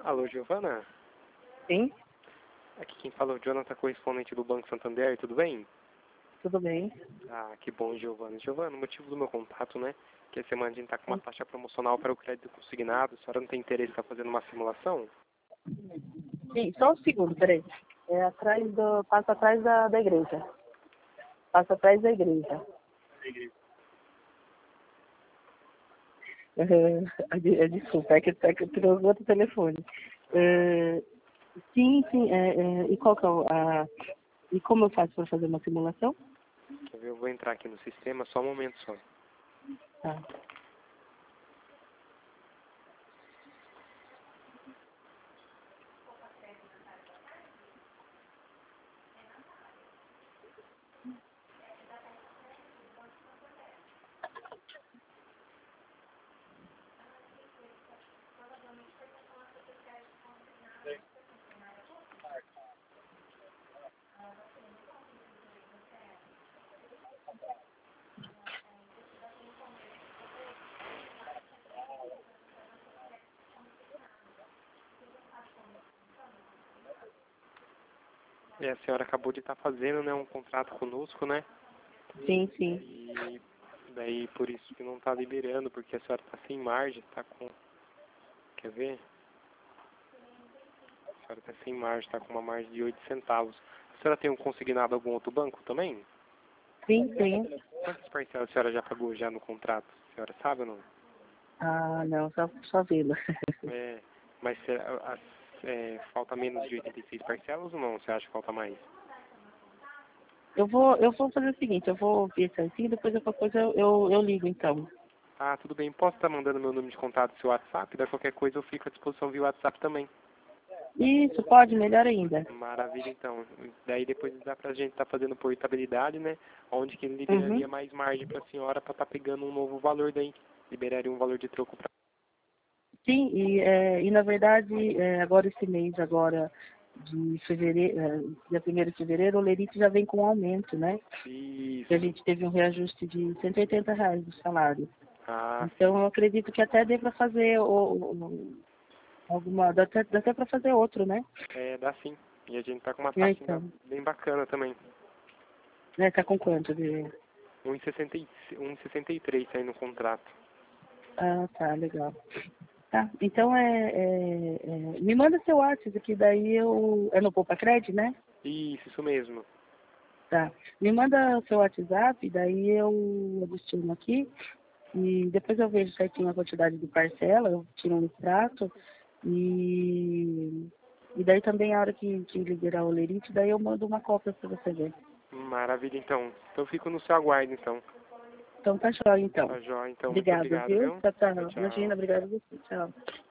Alô, Giovana? Sim, Aqui quem fala é o Jonathan, correspondente do Banco Santander, tudo bem? tudo bem. Ah, que bom, Giovana. Giovana, o motivo do meu contato, né? Que essa semana a gente está com uma taxa promocional para o crédito consignado. A senhora não tem interesse em estar fazendo uma simulação? Sim, só um segundo, peraí. Passa atrás da igreja. Passa atrás da igreja. Desculpa, é que eu tirou outro telefone. Sim, sim, e qual que é e como eu faço para fazer uma simulação? Quer ver? Eu vou entrar aqui no sistema, só um momento só. Tá. E a senhora acabou de estar fazendo, né, um contrato conosco, né? Sim, sim. E daí por isso que não está liberando, porque a senhora está sem margem, está com... Quer ver? A senhora está sem margem, está com uma margem de 8 centavos. A senhora tem consignado algum outro banco também? Sim, sim. Quantas parcelas a senhora já pagou já no contrato? A senhora sabe ou não? Ah, não, só vila. É, mas falta menos de 86 parcelas ou não? Você acha que falta mais? Eu vou fazer o seguinte, eu vou ver certinho, depois qualquer coisa eu ligo então. Ah, tudo bem. Posso estar mandando meu número de contato no seu WhatsApp? Da qualquer coisa eu fico à disposição via WhatsApp também. Isso, pode, melhor ainda. Maravilha, então. Daí depois dá pra gente estar fazendo portabilidade, né? Onde que ele Uhum. liberaria mais margem pra senhora pra estar pegando um novo valor daí. Liberaria um valor de troco pra... Sim, e na verdade, agora esse mês agora de fevereiro, dia 1º de fevereiro, o Lerite já vem com um aumento, né? Que a Isso. gente teve um reajuste de R$ 180 do salário. Ah, sim. Então eu acredito que até dê para fazer dá até para fazer outro, né? É, dá sim. E a gente tá com uma É, taxa ainda então, bem bacana também. tá com quanto? 1,63 aí no contrato. Ah, tá, legal. Tá, então me manda seu WhatsApp aqui, daí é no Poupa Cred, né? Isso mesmo. Tá. Me manda seu WhatsApp, daí eu adiciono aqui e depois eu vejo certinho a quantidade de parcela, eu tiro um extrato e daí também a hora que liberar o Lerite, daí eu mando uma cópia para você ver. Maravilha, então. Então eu fico no seu aguardo, então. Então tá jóia, então. Tá jóia, então. Muito Obrigada, obrigado, viu? viu? Tchau, Tchau, tchau. tchau. Imagina, obrigada a você. Tchau.